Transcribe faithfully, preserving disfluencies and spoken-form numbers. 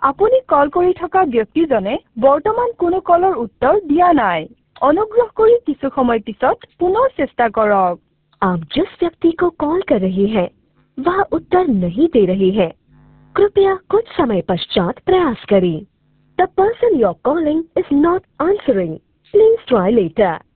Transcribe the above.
আপুনি কল কৰি থকা ব্যক্তিজনে বৰ্তমান কোনো কলৰ উত্তৰ দিয়া নাই অনুগ্ৰহ কৰি কিছু সময় পিছত পুনৰ চেষ্টা কৰক आप जिस व्यक्ति को कॉल कर रही हैं वह उत्तर नहीं दे रही है कृपया कुछ समय पश्चात प्रयास करें The person you're calling is not answering. Please try later.